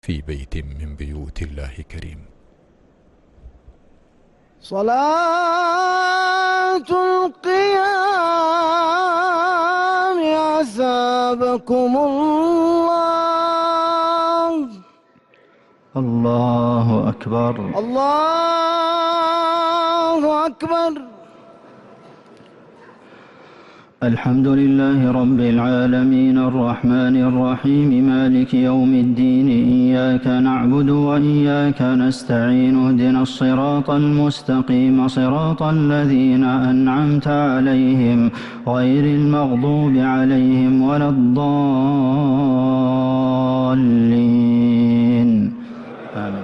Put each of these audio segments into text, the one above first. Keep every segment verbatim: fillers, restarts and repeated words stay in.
في بيت من بيوت الله كريم. صلاة القيام عسابكم الله. الله أكبر. الله أكبر. الحمد لله رب العالمين الرحمن الرحيم مالك يوم الدين إياك نعبد وإياك نستعين اهدنا الصراط المستقيم صراط الذين أنعمت عليهم غير المغضوب عليهم ولا الضالين آمين.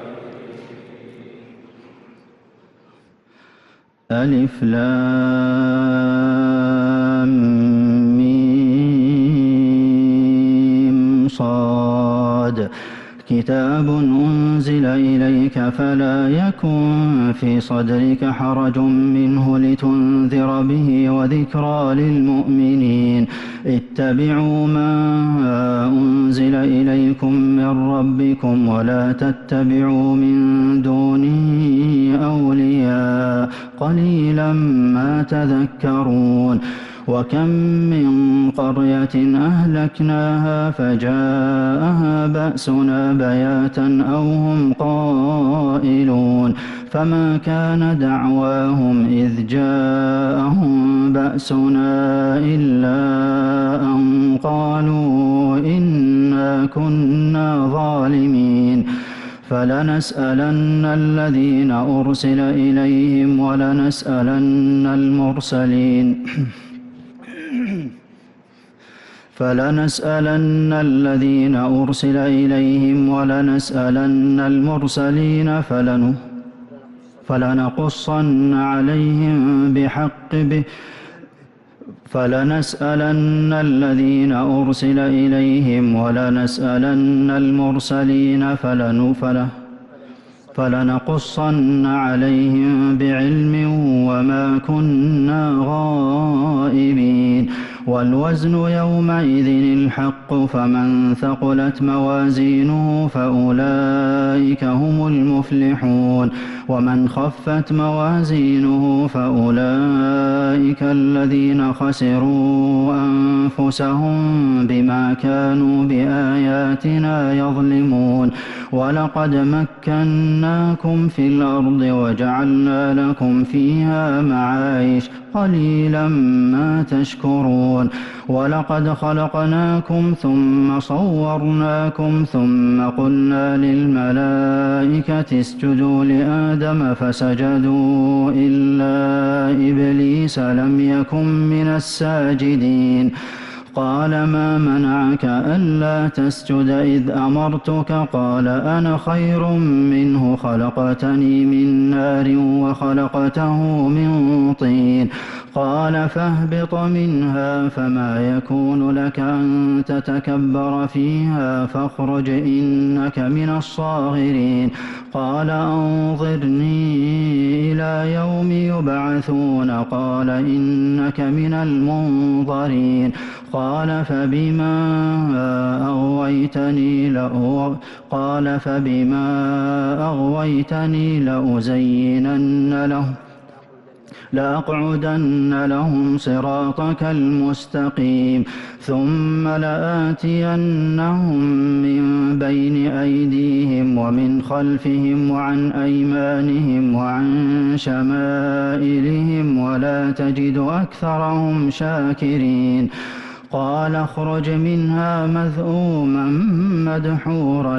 ألف لام ميم صاد كتاب أنزل إليك فلا يكن في صدرك حرج منه لتنذر به وذكرى للمؤمنين. اتبعوا ما أنزل إليكم من ربكم ولا تتبعوا من دونه أولياء قليلا ما تذكرون. وكم من قرية أهلكناها فجاءها بأسنا بياتا أو هم قائلون فما كان دعواهم إذ جاءهم بأسنا إلا أن قالوا إنا كنا ظالمين. فلنسألن الذين أرسل إليهم ولنسألن المرسلين فلنسألن الذين أرسل إليهم ولنسألن المرسلين فلن فلنقصن عليهم بحق به فلنسألن الذين أرسل إليهم ولنسألن المرسلين فلن فله فلنقصن عليهم بعلم وما كنا غائبين. والوزن يومئذ الحق فمن ثقلت موازينه فأولئك هم المفلحون ومن خفت موازينه فأولئك الذين خسروا أنفسهم بما كانوا بآياتنا يظلمون. ولقد مكناكم في الأرض وجعلنا لكم فيها معايش قليلا ما تشكرون. ولقد خلقناكم ثم صورناكم ثم قلنا للملائكة اسجدوا لآدم فسجدوا إلا إبليس لم يكن من الساجدين. قال ما منعك ألا تسجد إذ أمرتك قال أنا خير منه خلقتني من نار وخلقته من طين. قال فاهبط منها فما يكون لك أن تتكبر فيها فاخرج إنك من الصاغرين. قال أنظرني إلى يوم يبعثون قال إنك من المنظرين. قال فبما أغويتني لأو قال فبما أغويتني لأزينن لهم لأقعدن لهم صراطك المستقيم ثم لآتينهم من بين أيديهم ومن خلفهم وعن أيمانهم وعن شمائلهم ولا تجد أكثرهم شاكرين. قال اخرج منها مذءوما مدحورا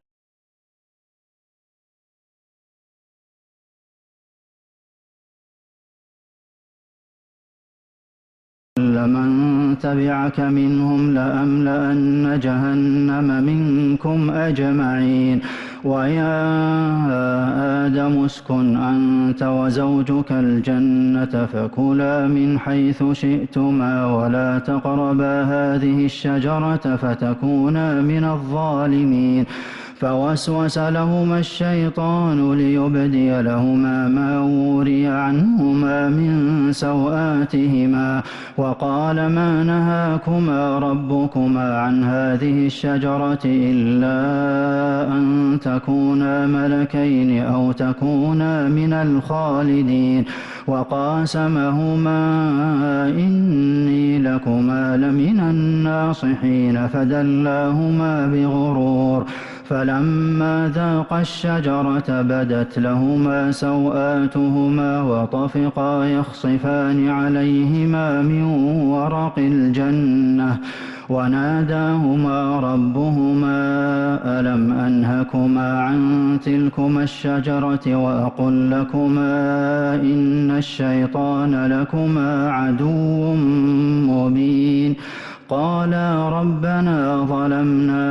لمن تبعك منهم لأملأن جهنم منكم أجمعين. ويا آدم اسكن أنت وزوجك الجنة فكلا من حيث شئتما ولا تقربا هذه الشجرة فتكونا من الظالمين. فوسوس لهما الشيطان ليبدي لهما ما وري عنهما من سوآتهما وقال ما نهاكما ربكما عن هذه الشجرة إلا أن تكونا ملكين أو تكونا من الخالدين وقاسمهما إني لكما لمن الناصحين فدلاهما بغرور فلما ذاقا الشجرة بدت لهما سوآتهما وطفقا يخصفان عليهما من ورق الجنة وناداهما ربهما ألم أنهكما عن تلكما الشجرة وأقل لكما إن الشيطان لكما عدو مبين قالا ربنا ظلمنا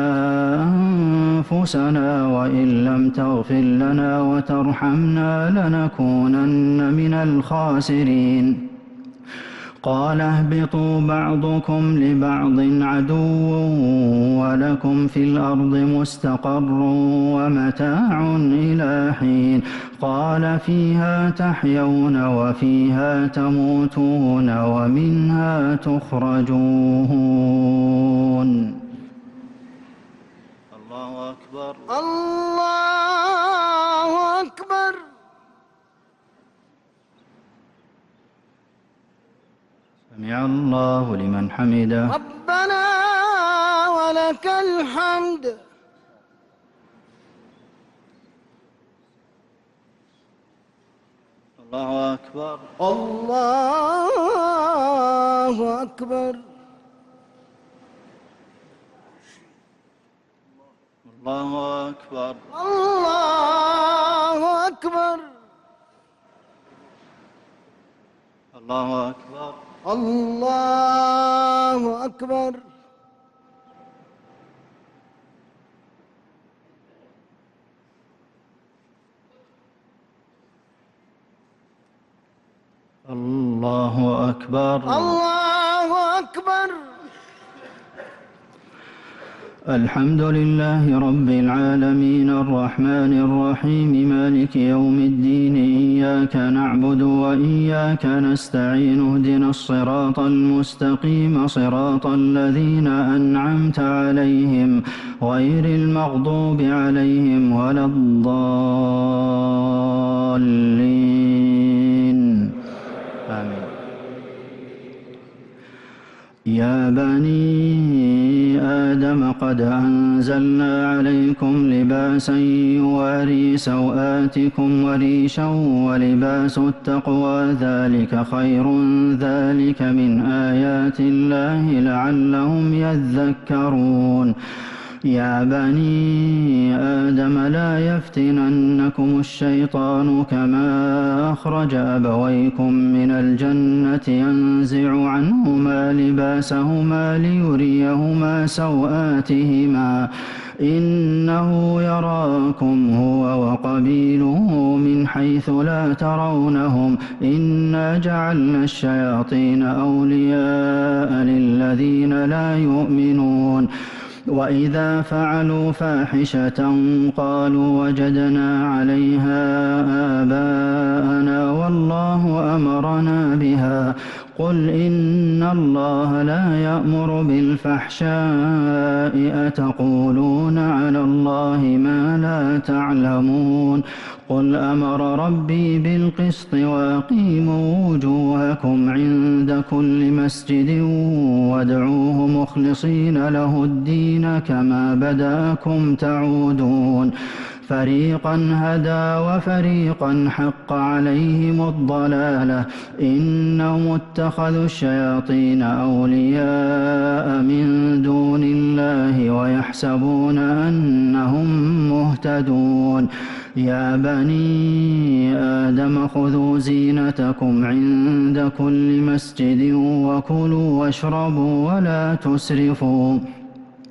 أنفسنا وإن لم تغفر لنا وترحمنا لنكونن من الخاسرين قال اهبطوا بعضكم لبعض عدو ولكم في الأرض مستقر ومتاع إلى حين قال فيها تحيون وفيها تموتون ومنها تخرجون. الله أكبر الله أكبر. سمع الله لمن حمده. ربنا ولك الحمد. الله أكبر الله أكبر. الله أكبر الله أكبر. الله أكبر الله أكبر. الله أكبر. الله أكبر. الحمد لله رب العالمين الرحمن الرحيم مالك يوم الدين إياك نعبد وإياك نستعين اهدنا الصراط المستقيم صراط الذين أنعمت عليهم غير المغضوب عليهم ولا الضالين آمين. يا بني آدم قد أنزلنا عليكم لباسا يواري سوآتكم وريشا ولباس التقوى ذلك خير ذلك من آيات الله لعلهم يذكرون. يا بني آدم لا يفتننكم الشيطان كما أخرج أبويكم من الجنة ينزع عنهما لباسهما ليريهما سوآتهما إنه يراكم هو وقبيله من حيث لا ترونهم إنا جعلنا الشياطين أولياء للذين لا يؤمنون. وإذا فعلوا فاحشة قالوا وجدنا عليها آباءنا والله أمرنا بها قل إن الله لا يأمر بالفحشاء أتقولون على الله ما لا تعلمون. قل أمر ربي بالقسط وأقيموا وجوهكم عند كل مسجد وادعوه مخلصين له الدين كما بدأكم تعودون. فريقا هدى وفريقا حق عليهم الضلالة إنهم اتخذوا الشياطين أولياء من دون الله ويحسبون أنهم مهتدون. يا بني آدم خذوا زينتكم عند كل مسجد وكلوا واشربوا ولا تسرفوا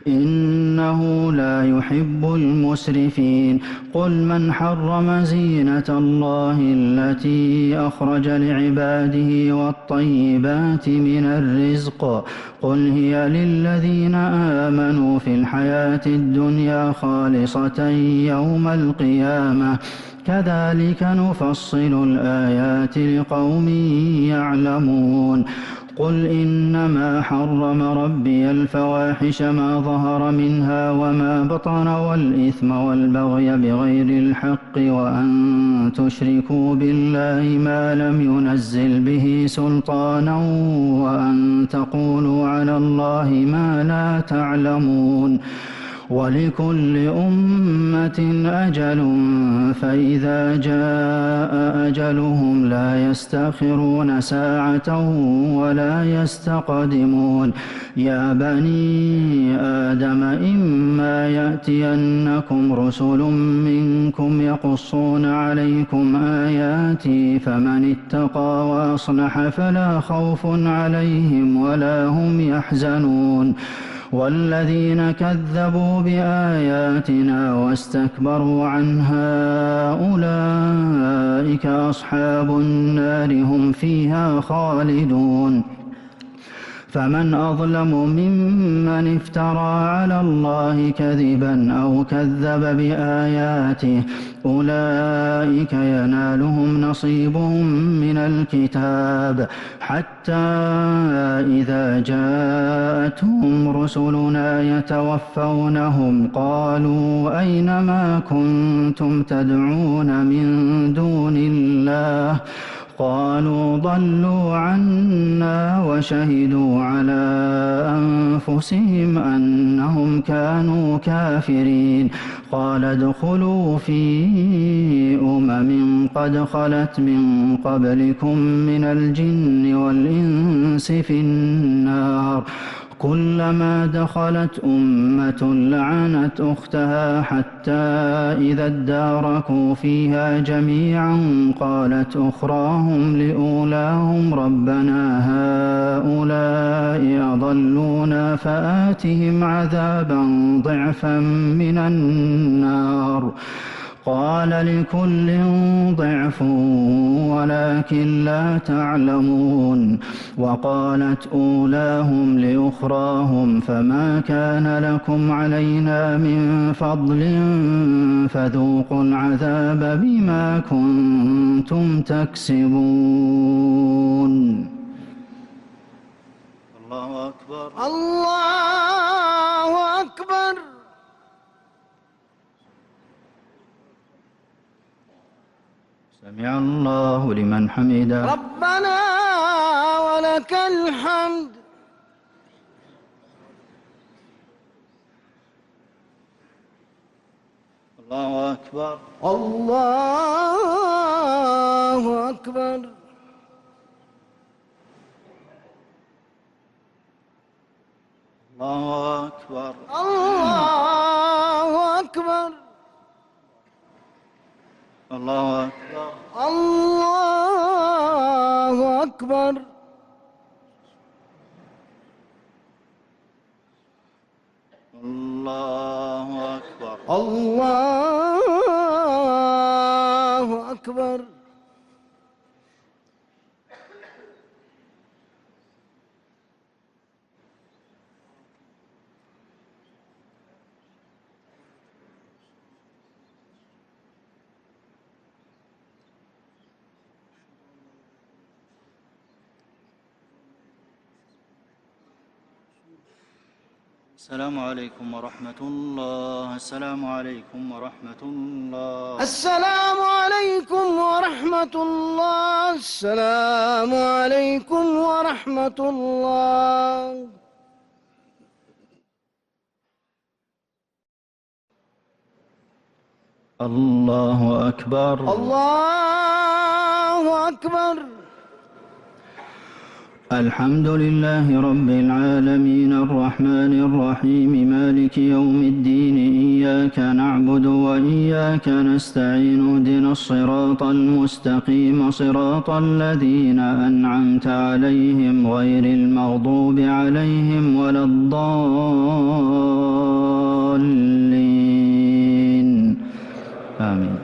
إنه لا يحب المسرفين قل من حرم زينة الله التي أخرج لعباده والطيبات من الرزق قل هي للذين آمنوا في الحياة الدنيا خالصة يوم القيامة كذلك نفصل الآيات لقوم يعلمون قل إنما حرم ربي الفواحش ما ظهر منها وما بطن والإثم والبغي بغير الحق وأن تشركوا بالله ما لم ينزل به سلطانا وأن تقولوا على الله ما لا تعلمون ولكل أمة أجل فإذا جاء أجلهم لا يستأخرون ساعة ولا يستقدمون يا بني آدم إما يأتينكم رسل منكم يقصون عليكم آياتي فمن اتقى وأصلح فلا خوف عليهم ولا هم يحزنون والذين كذبوا بآياتنا واستكبروا عنها أولئك أصحاب النار هم فيها خالدون فمن أظلم ممن افترى على الله كذبا أو كذب بآياته أولئك ينالهم نصيبهم من الكتاب حتى إذا جاءتهم رسلنا يتوفونهم قالوا أين ما كنتم تدعون من دون الله قالوا ضلوا عنا وشهدوا على أنفسهم أنهم كانوا كافرين قال ادخلوا في أمم قد خلت من قبلكم من الجن والإنس في النار كلما دخلت أمة لعنت أختها حتى إذا اداركوا فيها جميعا قالت أخراهم لأولاهم ربنا هؤلاء أضلونا فآتهم عذابا ضعفا من النار قال لكل ضعف ولكن لا تعلمون وقالت أولاهم لأخراهم فما كان لكم علينا من فضل فذوقوا العذاب بما كنتم تكسبون الله أكبر الله أكبر سمع الله لمن حمده ربنا ولك الحمد الله أكبر الله أكبر الله أكبر الله أكبر الله أكبر الله أكبر الله أكبر الله أكبر السلام عليكم ورحمة الله السلام عليكم ورحمة الله السلام عليكم ورحمة الله السلام عليكم ورحمة الله الله أكبر الله أكبر الحمد لله رب العالمين الرحمن الرحيم مالك يوم الدين إياك نعبد وإياك نستعين اهدنا الصراط المستقيم صراط الذين أنعمت عليهم غير المغضوب عليهم ولا الضالين آمين.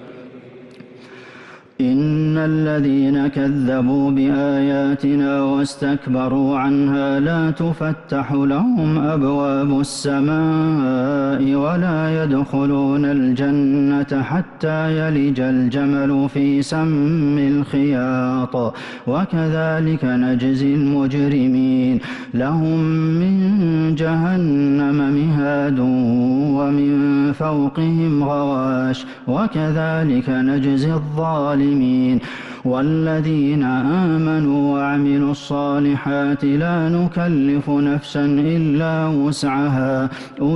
إن الذين كذبوا بآياتنا واستكبروا عنها لا تفتح لهم أبواب السماء ولا يدخلون الجنة حتى يلج الجمل في سم الخياط وكذلك نجزي المجرمين. لهم من جهنم مهاد ومن فوقهم غواش وكذلك نجزي الظالمين. والذين آمنوا وعملوا الصالحات لا نكلف نفسا إلا وسعها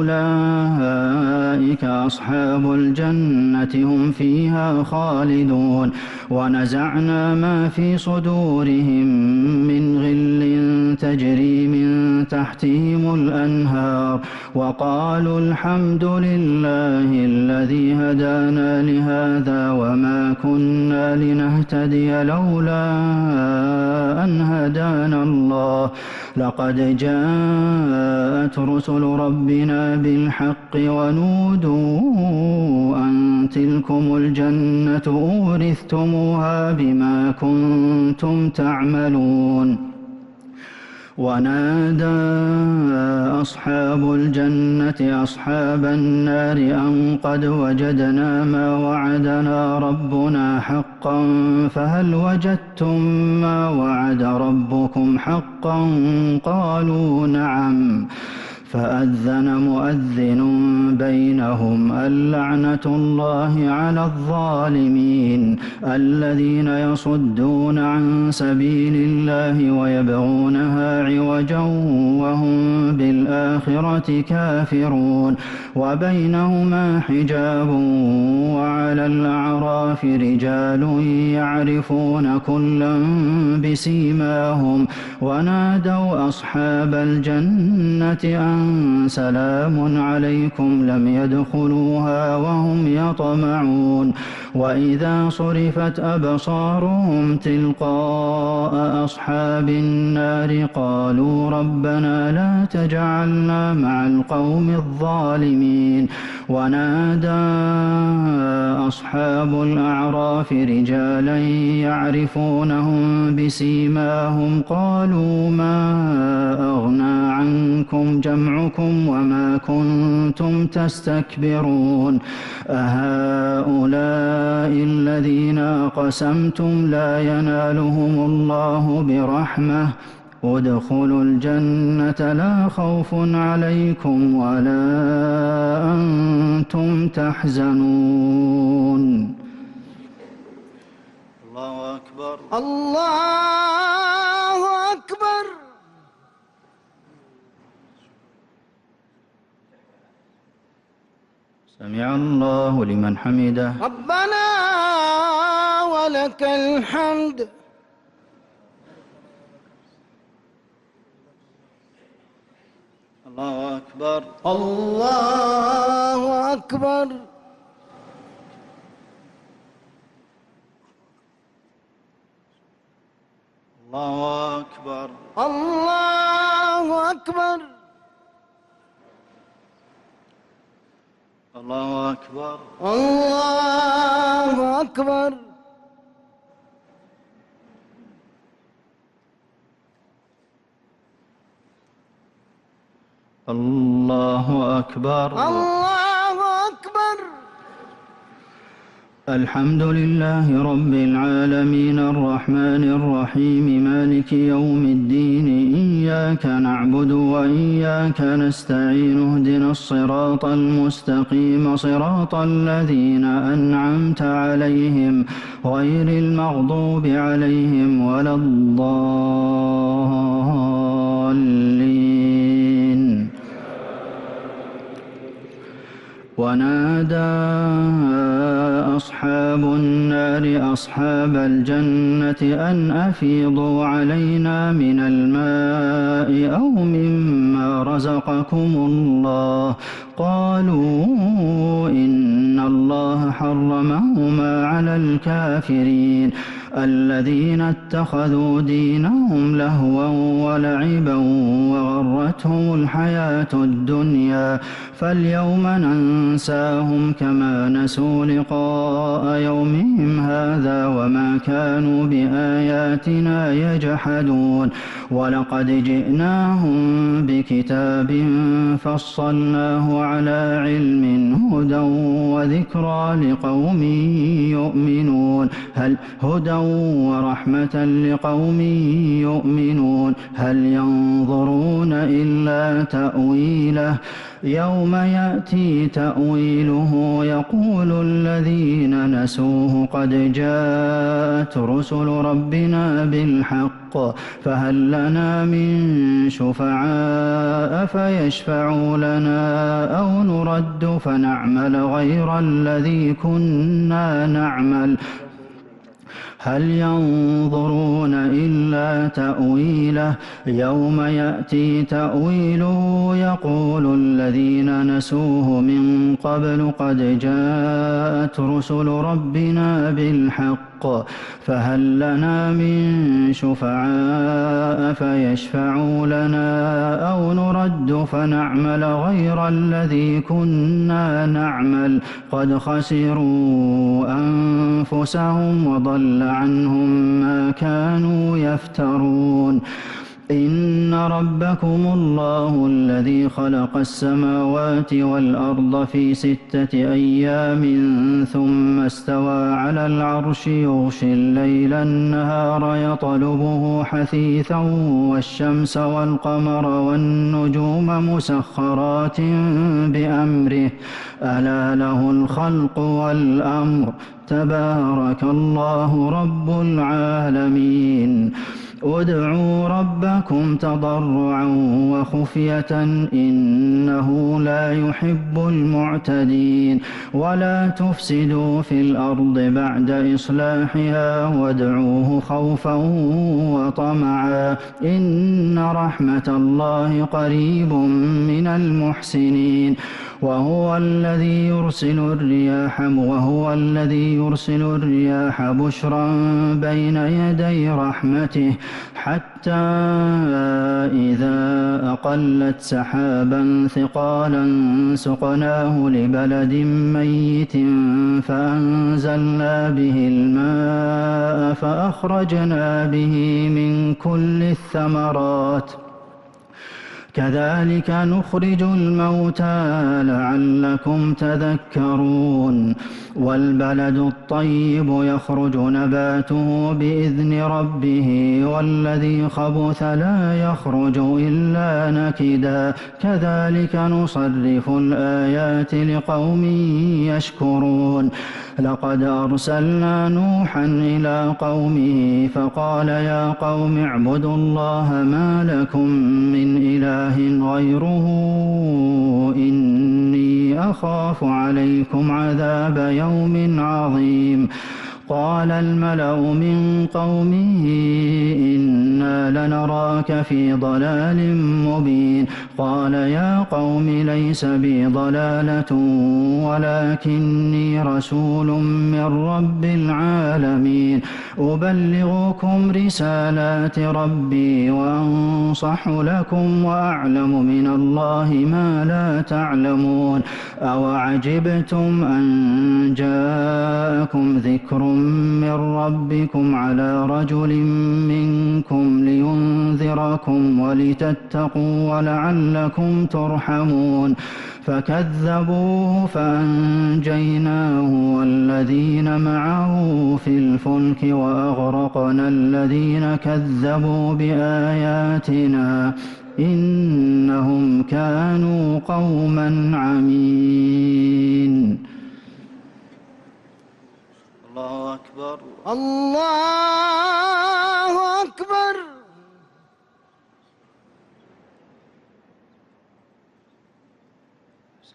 أولئك أصحاب الجنة هم فيها خالدون. ونزعنا ما في صدورهم من غل تجري من تحتهم الأنهار وقالوا الحمد لله الذي هدانا لهذا وما كنا لنهتدي لولا أن هدانا الله لقد جاءت رسل ربنا بالحق ونودوا أن تلكم الجنة أورثتموها بما كنتم تعملون. ونادى أصحاب الجنة أصحاب النار أن قد وجدنا ما وعدنا ربنا حقا فهل وجدتم ما وعد ربكم حقا قالوا نعم. فأذن مؤذن بينهم اللعنة الله على الظالمين الذين يصدون عن سبيل الله ويبغونها عوجا وهم بالآخرة كافرون. وبينهما حجاب وعلى الأعراف رجال يعرفون كلا بسيماهم ونادوا أصحاب الجنة أن سلام عليكم لم يدخلوها وهم يطمعون. وإذا صرفت أبصارهم تلقاء أصحاب النار قالوا ربنا لا تجعلنا مع القوم الظالمين. ونادى أصحاب الأعراف رجالا يعرفونهم بسيماهم قالوا ما أغنى عنكم جمعكم وما كنتم تستكبرون أهؤلاء الذين أقسمتم لا ينالهم الله برحمة ادخلوا الجنة لا خوف عليكم ولا أنتم تحزنون. الله أكبر الله أكبر. سمع الله لمن حمده ربنا ولك الحمد. الله أكبر الله أكبر. الله أكبر الله أكبر. الله أكبر الله أكبر. الله أكبر الله أكبر. الحمد لله رب العالمين الرحمن الرحيم مالك يوم الدين إياك نعبد وإياك نستعين اهدنا الصراط المستقيم صراط الذين أنعمت عليهم غير المغضوب عليهم ولا الضالين. ونادى أصحاب النار أصحاب الجنة أن أفيضوا علينا من الماء أو مما رزقكم الله قالوا إن الله حرمهما على الكافرين الذين اتخذوا دينهم لهوا ولعبا وغرتهم الحياة الدنيا فاليوم ننساهم كما نسوا لقاء يومهم هذا وما كانوا بآياتنا يجحدون ولقد جئناهم بكتاب فصلناه على علم هدى وذكرى لقوم يؤمنون هل هدى ورحمة لقوم يؤمنون هل ينظرون إلا تأويله يوم يأتي تأويله يقول الذين نسوه قد جاءت رسل ربنا بالحق فهل لنا من شفعاء فيشفعوا لنا أو نرد فنعمل غير الذي كنا نعمل هل ينظرون إلا تأويله يوم يأتي تأويله يقول الذين نسوه من قبل قد جاءت رسل ربنا بالحق فهل لنا من شفعاء فيشفعوا لنا أو نرد فنعمل غير الذي كنا نعمل قد خسروا أنفسهم وضل عنهم ما كانوا يفترون إن ربكم الله الذي خلق السماوات والأرض في ستة أيام ثم استوى على العرش يغشي الليل النهار يطلبه حثيثا والشمس والقمر والنجوم مسخرات بأمره ألا له الخلق والأمر تبارك الله رب العالمين ادعوا ربكم تضرعا وخفية إنه لا يحب المعتدين ولا تفسدوا في الأرض بعد إصلاحها وادعوه خوفا وطمعا إن رحمة الله قريب من المحسنين وهو الذي يرسل الرياح وهو الذي يرسل الرياح بشرا بين يدي رحمته حتى إذا أقلت سحابا ثقالا سقناه لبلد ميت فأنزلنا به الماء فأخرجنا به من كل الثمرات كذلك نخرج الموتى لعلكم تذكرون والبلد الطيب يخرج نباته بإذن ربه والذي خبث لا يخرج إلا نكدا كذلك نصرف الآيات لقوم يشكرون لقد أرسلنا نوحا إلى قومه فقال يا قوم اعبدوا الله ما لكم من إله غيره إني أخاف عليكم عذاب يوم عظيم قال الملأ من قومه إنا لنراك في ضلال مبين قال يا قوم ليس بي ضلالة ولكني رسول من رب العالمين أبلغكم رسالات ربي وأنصح لكم وأعلم من الله ما لا تعلمون أوعجبتم أن جاءكم ذكر من ربكم على رجل منكم لينذركم ولتتقوا ولعلكم ترحمون فكذبوه فأنجيناه والذين معه في الفلك وأغرقنا الذين كذبوا بآياتنا إنهم كانوا قوما عمين الله أكبر الله أكبر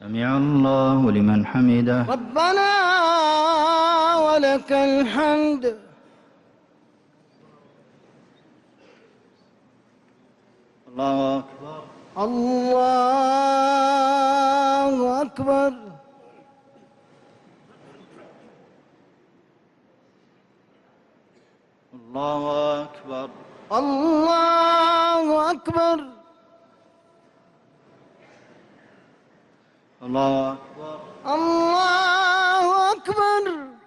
سمع الله لمن حمده. ربنا ولك الحمد. الله أكبر. الله أكبر. الله أكبر. الله أكبر. الله أكبر. الله أكبر.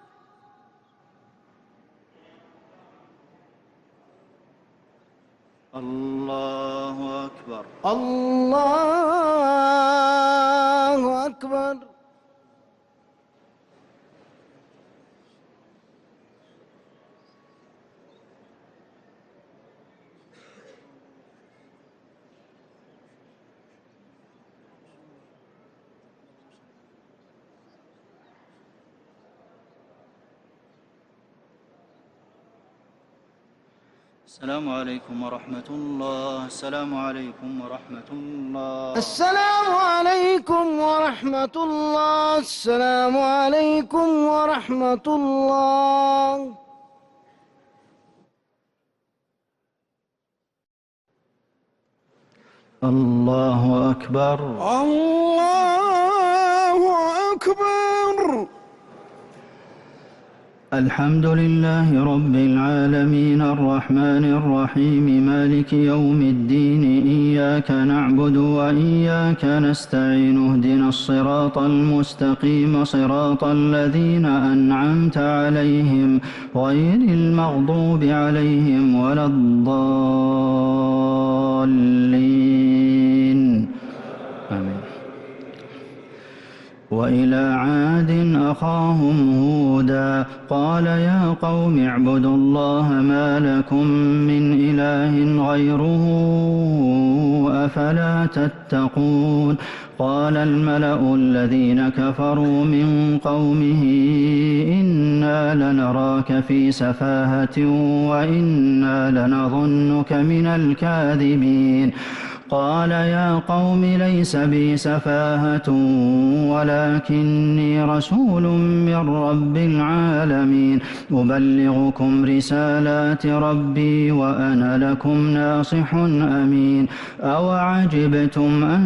الله أكبر. الله أكبر. السلام عليكم ورحمة الله. السلام عليكم ورحمة الله. السلام عليكم ورحمة الله. السلام عليكم ورحمة الله. الله أكبر. الله أكبر. الحمد لله رب العالمين الرحمن الرحيم مالك يوم الدين إياك نعبد وإياك نستعين اهدنا الصراط المستقيم صراط الذين أنعمت عليهم غير المغضوب عليهم ولا الضالين آمين. وإلى عاد أخاهم هودا قال يا قوم اعبدوا الله ما لكم من إله غيره أفلا تتقون. قال الملأ الذين كفروا من قومه إنا لنراك في سفاهة وإنا لنظنك من الكاذبين. قال يا قوم ليس بي سفاهة ولكني رسول من رب العالمين أبلغكم رسالات ربي وأنا لكم ناصح أمين. أوعجبتم أن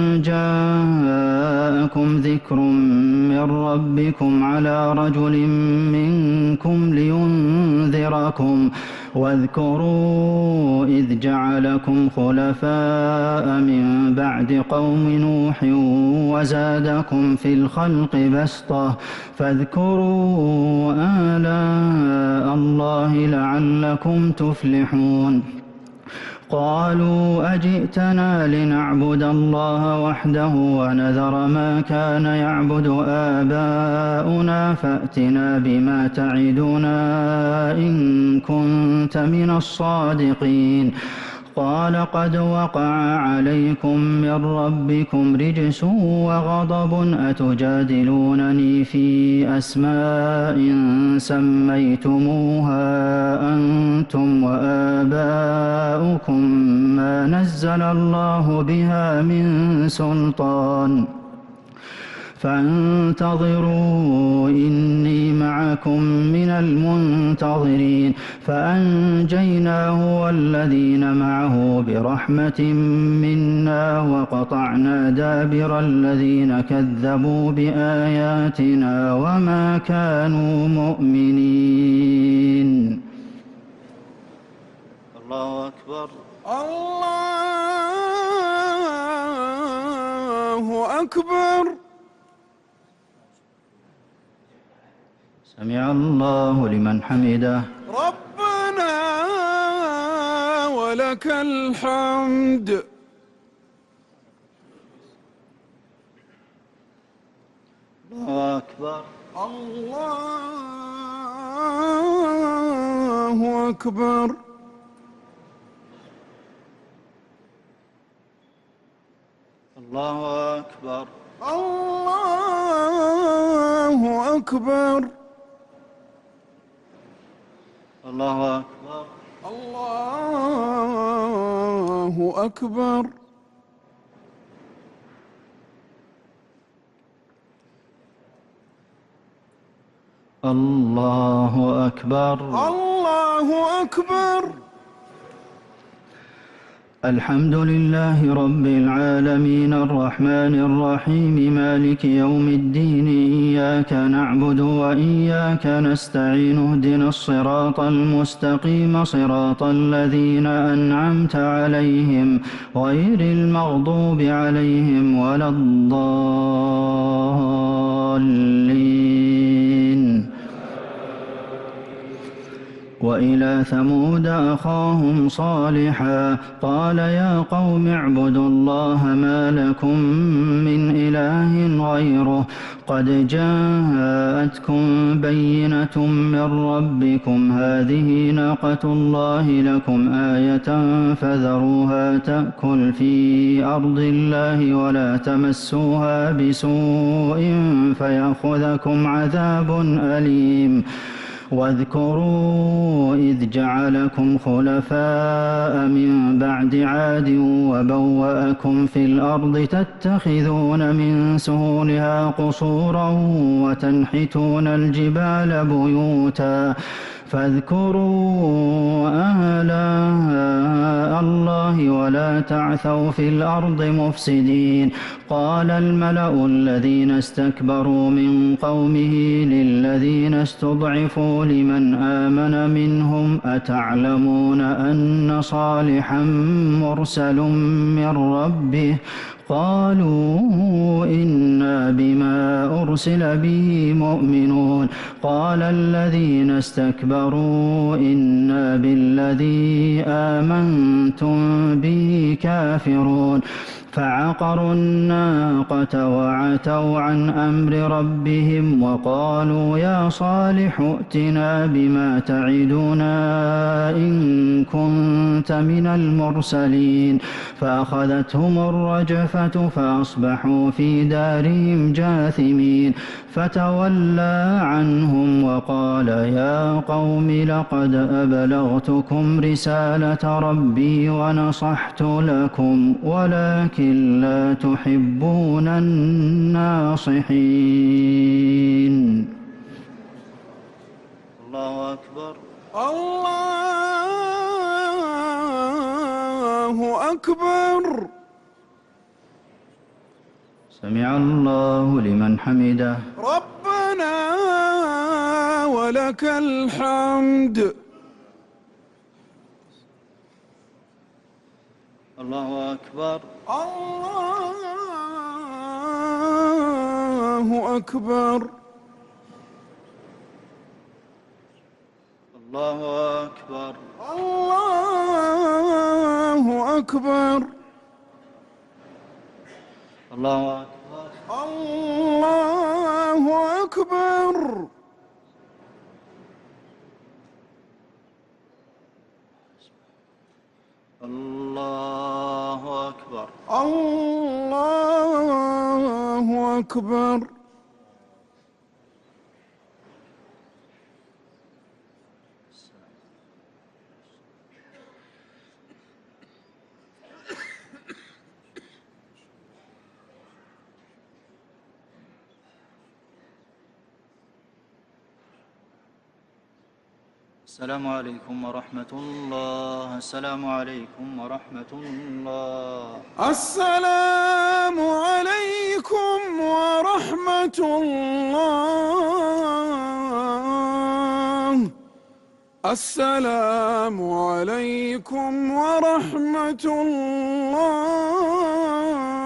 جاءكم ذكر من ربكم على رجل منكم لينذركم واذكروا إذ جعلكم خلفاء من بعد قوم نوح وزادكم في الخلق بسطة فاذكروا آلاء الله لعلكم تفلحون. قالوا أجئتنا لنعبد الله وحده ونذر ما كان يعبد آباؤنا فأتنا بما تعدنا إن كنت من الصادقين. قال قد وقع عليكم من ربكم رجس وغضب أتجادلونني في أسماء سميتموها أنتم وآباؤكم ما نزل الله بها من سلطان فانتظروا إني معكم من المنتظرين. فأنجيناه والذين معه برحمة منا وقطعنا دابر الذين كذبوا بآياتنا وما كانوا مؤمنين. الله أكبر. الله أكبر. سمع الله لمن حمده. ربنا ولك الحمد. الله أكبر. الله أكبر. الله أكبر. الله أكبر. الله أكبر. الله أكبر. الله أكبر. الله أكبر. الحمد لله رب العالمين الرحمن الرحيم مالك يوم الدين إياك نعبد وإياك نستعين اهدنا الصراط المستقيم صراط الذين أنعمت عليهم غير المغضوب عليهم ولا الضالين. وإلى ثمود أخاهم صالحا قال يا قوم اعبدوا الله ما لكم من إله غيره قد جاءتكم بينة من ربكم هذه ناقة الله لكم آية فذروها تأكل في أرض الله ولا تمسوها بسوء فيأخذكم عذاب أليم. واذكروا إذ جعلكم خلفاء من بعد عاد وبوأكم في الأرض تتخذون من سهولها قصورا وتنحتون الجبال بيوتا فاذكروا آلاء الله ولا تعثوا في الأرض مفسدين. قال الملأ الذين استكبروا من قومه للذين استضعفوا لمن آمن منهم أتعلمون أن صالحا مرسل من ربه قالوا إنا بما أرسل به مؤمنون. قال الذين استكبروا إنا بالذي آمنتم به كافرون. فعقروا الناقة وعتوا عن أمر ربهم وقالوا يا صالح ائتنا بما تعدنا إن كنت من المرسلين. فأخذتهم الرجفة فأصبحوا في دارهم جاثمين. فتولى عنهم وقال يا قوم لقد أبلغتكم رسالة ربي ونصحت لكم ولكن لا تحبون الناصحين. الله أكبر. الله أكبر. سمع الله لمن حمده. ربنا ولك الحمد. الله أكبر. الله أكبر. الله أكبر. الله أكبر. الله أكبر. الله أكبر. الله أكبر. الله أكبر. السلام عليكم ورحمة الله. السلام عليكم ورحمة الله. السلام عليكم ورحمة الله. السلام عليكم ورحمة الله.